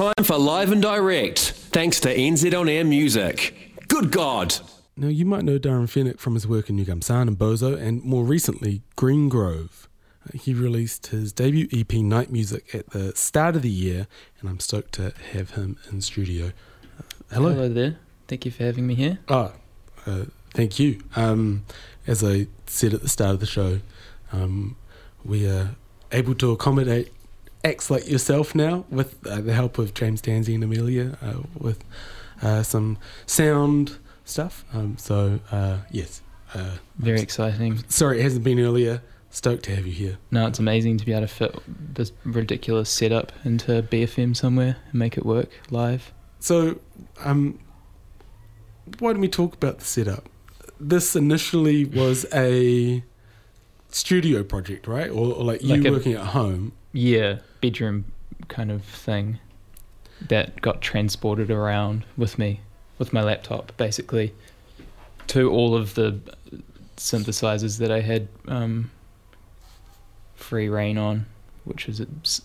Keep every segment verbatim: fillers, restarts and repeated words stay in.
Time for Live and Direct, thanks to N Z On Air Music. Good God! Now, you might know Darren Fennick from his work in New Sound and Bozo, and more recently, Green Grove. Uh, he released his debut E P, Night Music, at the start of the year, and I'm stoked to have him in studio. Uh, hello. Hello there. Thank you for having me here. Oh, uh, thank you. Um, as I said at the start of the show, um, we are able to accommodate acts like yourself now with uh, the help of James Danzy and Amelia uh, with uh, some sound stuff. Um, so, uh, yes. Uh, Very exciting. Sorry it hasn't been earlier. Stoked to have you here. No, it's amazing to be able to fit this ridiculous setup into B F M somewhere and make it work live. So, um, why don't we talk about the setup? This initially was a studio project, right? Or, or like you Like a- working at home. Yeah, bedroom kind of thing that got transported around with me, with my laptop, basically, to all of the synthesizers that I had um, free reign on, which was at s-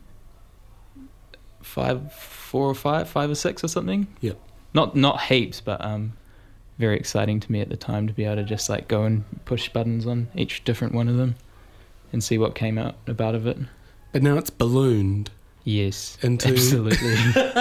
five, four or five, five or six or something. Yep. Not not heaps, but um, very exciting to me at the time to be able to just like go and push buttons on each different one of them and see what came out about of it. But now it's ballooned. Yes, Into absolutely.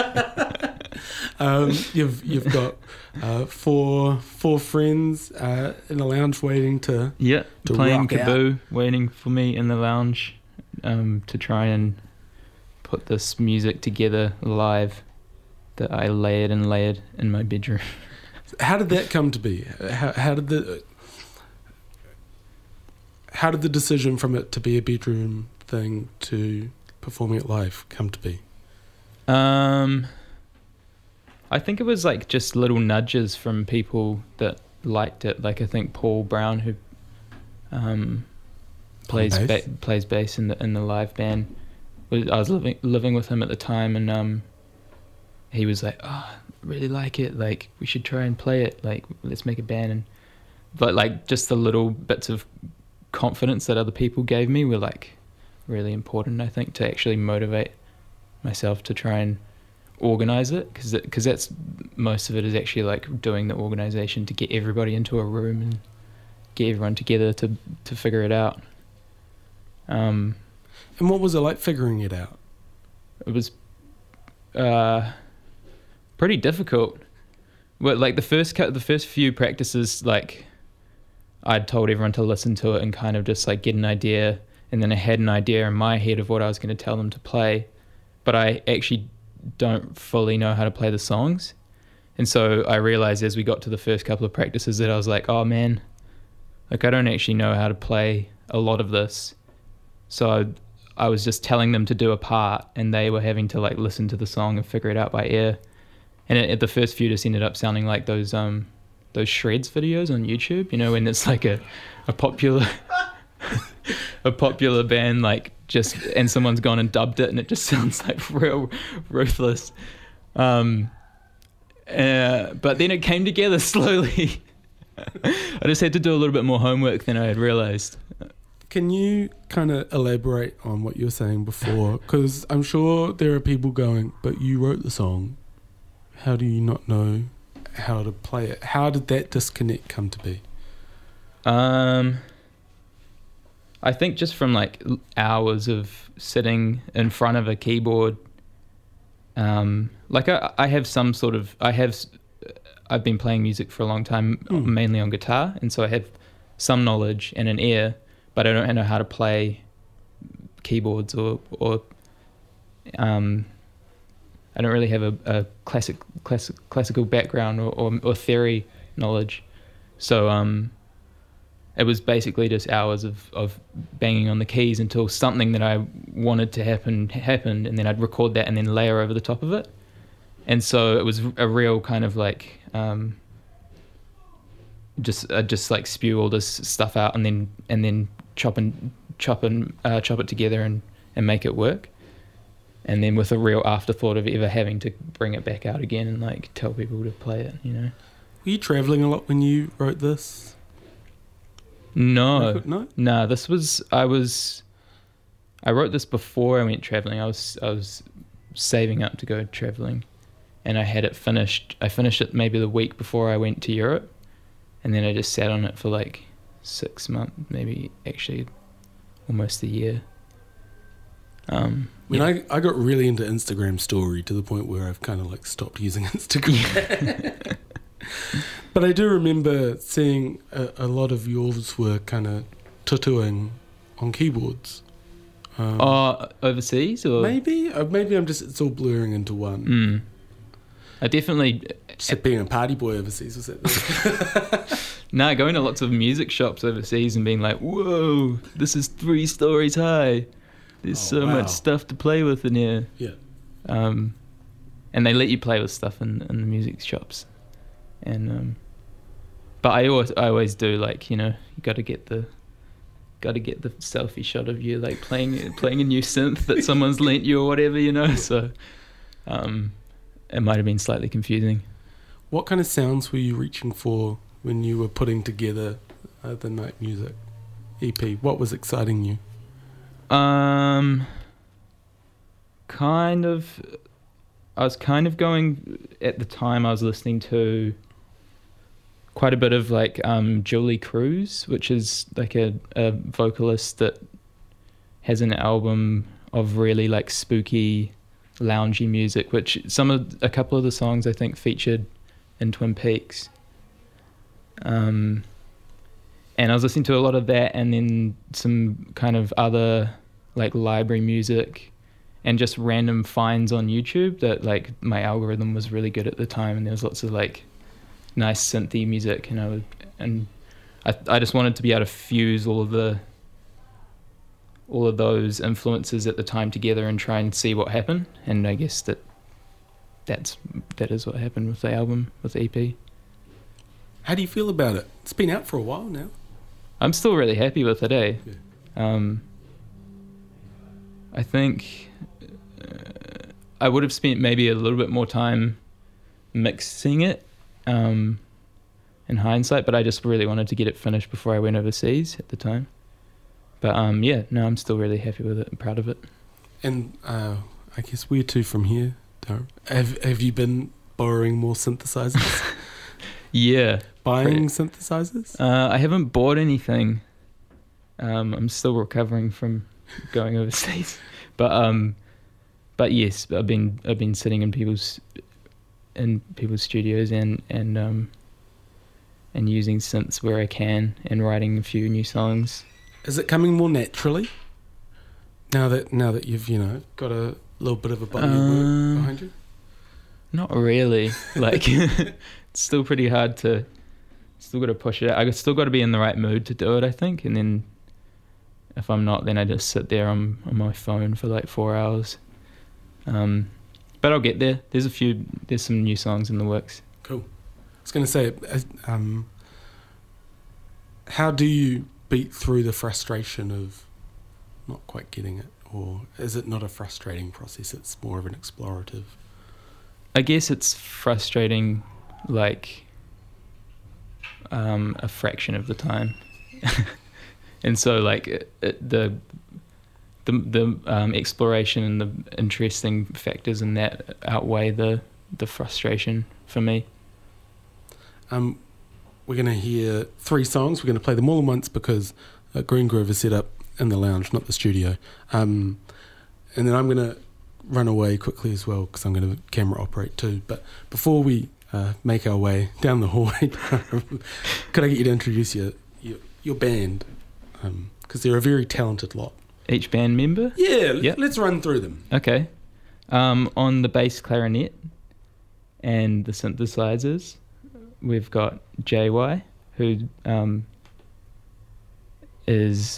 um, you've you've got uh, four four friends uh, in a lounge waiting to Yeah, to playing rock out. Kaboo, waiting for me in the lounge um, to try and put this music together live that I layered and layered in my bedroom. How did that come to be? How, how did the how did the decision from it to be a bedroom thing to performing it live come to be? Um, I think it was like just little nudges from people that liked it. Like I think Paul Brown, who um, plays bass? ba- plays bass in the in the live band. was- I was living living with him at the time, and um, he was like, "Oh, I really like it. Like we should try and play it. Like let's make a band." And but like just the little bits of confidence that other people gave me were like really important, I think, to actually motivate myself to try and organize it, because because that's most of it is actually like doing the organization to get everybody into a room and get everyone together to to figure it out. Um, And what was it like figuring it out? it was uh, pretty difficult. Well, like the first cut, the first few practices, like I'd told everyone to listen to it and kind of just like get an idea. And then I had an idea in my head of what I was going to tell them to play, but I actually don't fully know how to play the songs. And so I realized as we got to the first couple of practices that I was like, oh man, like I don't actually know how to play a lot of this. So I, I was just telling them to do a part, and they were having to like listen to the song and figure it out by ear. And it, the first few just ended up sounding like those um those shreds videos on YouTube, you know, when it's like a, a popular a popular band like just and someone's gone and dubbed it and it just sounds like real ruthless. Um, uh, but then it came together slowly. I just had to do a little bit more homework than I had realized. Can you kind of elaborate on what you were saying before? Because I'm sure there are people going, but you wrote the song. How do you not know how to play it? How did that disconnect come to be? Um, I think just from like hours of sitting in front of a keyboard. Um, like I, I have some sort of, I have, I've been playing music for a long time, Mm. mainly on guitar, and so I have some knowledge and an ear, but I don't know how to play keyboards or or um, I don't really have a, a classic, classic classical background or, or, or theory knowledge. So um, it was basically just hours of, of banging on the keys until something that I wanted to happen happened, and then I'd record that and then layer over the top of it. And so it was a real kind of like um, just uh, just like spew all this stuff out and then and then chop and chop and uh, chop it together and, and make it work. And then with a real afterthought of ever having to bring it back out again and like tell people to play it, you know. Were you travelling a lot when you wrote this? No, No? no. This was I was. I wrote this before I went traveling. I was I was saving up to go traveling, and I had it finished. I finished it maybe the week before I went to Europe, and then I just sat on it for like six months, maybe actually almost a year. Um, I mean, yeah. I, I got really into Instagram story to the point where I've kind of like stopped using Instagram. But I do remember seeing a, a lot of yours were kind of tattooing on keyboards. Um, Oh, overseas or maybe, uh, maybe I'm just it's all blurring into one. Mm. I definitely Just being a party boy overseas was that? no going to lots of music shops overseas and being like, whoa, this is three stories high. There's Oh, so wow. much stuff to play with in here. Yeah. Um, and they let you play with stuff in, in the music shops. And um, but I always I always do like, you know, you got to get the got to get the selfie shot of you like playing playing a new synth that someone's lent you or whatever, you know. So um, it might have been slightly confusing. What kind of sounds were you reaching for when you were putting together uh, the Night Music E P? What was exciting you? Um, kind of. I was kind of going at the time. I was listening to quite a bit of like um, Julie Cruz, which is like a, a vocalist that has an album of really like spooky, loungy music. Which some of a couple of the songs I think featured in Twin Peaks. Um, and I was listening to a lot of that, and then some kind of other like library music, and just random finds on YouTube that like my algorithm was really good at the time, and there was lots of like nice synthy music, and I would, and I I just wanted to be able to fuse all of the all of those influences at the time together and try and see what happened. And I guess that that's that is what happened with the album, with the E P. How do you feel about it? It's been out for a while now. I'm still really happy with it, eh? Yeah. Um, I think uh, I would have spent maybe a little bit more time mixing it um, in hindsight, but I just really wanted to get it finished before I went overseas at the time. But um, yeah, no, I'm still really happy with it and proud of it. And uh, I guess where to from here, Darren? Have, have you been borrowing more synthesizers? Yeah. Buying Pretty- synthesizers? Uh, I haven't bought anything. Um, I'm still recovering from going overseas, but um, but yes, I've been I've been sitting in people's in people's studios and and um, and using synths where I can and writing a few new songs. Is it coming more naturally now that now that you've you know got a little bit of a body of Um, work behind you? Not really. Like it's still pretty hard to. Still got to push it out. I still got to be in the right mood to do it, I think. And then if I'm not, then I just sit there on, on my phone for like four hours. Um, but I'll get there. There's a few, there's some new songs in the works. Cool. I was going to say, uh, um, how do you beat through the frustration of not quite getting it? Or is it not a frustrating process? It's more of an explorative. I guess it's frustrating, like um, a fraction of the time. And so like it, it, the the the um, exploration and the interesting factors in that outweigh the the frustration for me. Um, we're going to hear three songs. We're going to play them all at once because uh, Green Grove is set up in the lounge, not the studio. Um, and then I'm going to run away quickly as well because I'm going to camera operate too. But before we uh, make our way down the hallway, could I get you to introduce your your, your band? Because um, they're a very talented lot. Each band member? Yeah, Yep. let's run through them. Okay. Um, on the bass clarinet and the synthesizers, we've got J Y, who um, is...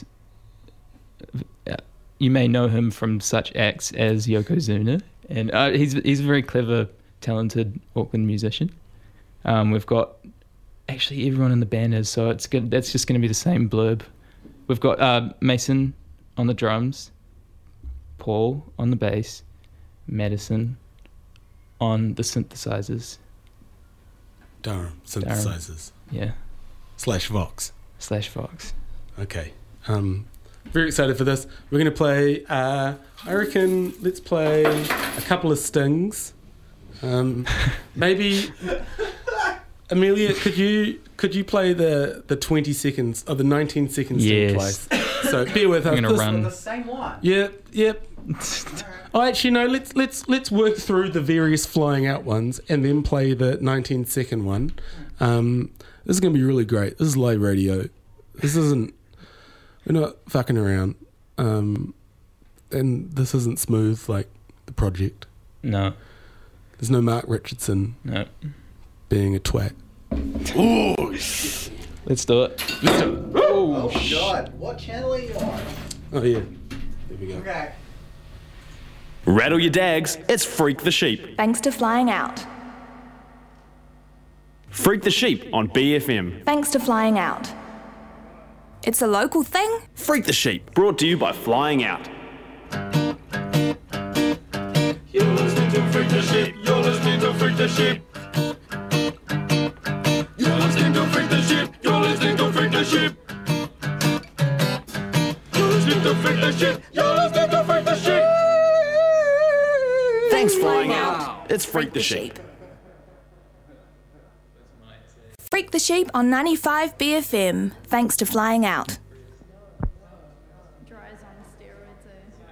You may know him from such acts as Yokozuna, and uh, he's he's a very clever, talented Auckland musician. Um, we've got... Actually, everyone in the band is, so it's good. That's just going to be the same blurb. We've got uh, Mason on the drums, Paul on the bass, Madison on the synthesizers. Durham synthesizers Yeah, slash Vox. slash Fox. Okay. Um, very excited for this. We're going to play, uh, I reckon, let's play a couple of stings. Um, maybe, Amelia, could you could you play the, the twenty seconds, or the nineteen seconds sting Yes. twice? So bear with us. I'm gonna This- run. The same one. Yep, yep. Oh, actually, no. Let's let's let's work through the various flying out ones and then play the nineteen second one. Um, this is gonna be really great. This is live radio. This isn't. We're not fucking around. Um, and this isn't smooth like the project. No, There's no Mark Richardson no. being a twat. Let's do it. Oh, God. What channel are you on? Oh yeah. There we go. Okay. Rattle your dags, it's Freak the Sheep. Thanks to Flying Out. Freak the Sheep on B F M. Thanks to Flying Out. It's a local thing. Freak the Sheep, brought to you by Flying Out. You're listening to Freak the Sheep. You're listening to Freak the Sheep. You're listening to Freak the Sheep. You're listening to Freak the Sheep. You're listening to Freak the Sheep. You're listening to Freak the Sheep. Thanks, Flying Out. It's Freak the Sheep. Freak the Sheep on ninety-five B F M. Thanks to Flying Out. Dries on steroids, eh?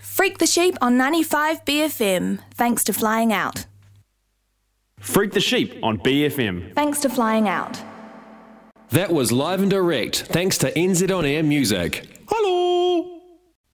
Freak the Sheep on ninety-five B F M. Thanks to Flying Out. Freak the Sheep on B F M. Thanks to Flying Out. That was live and direct, thanks to N Z On Air Music. Hello!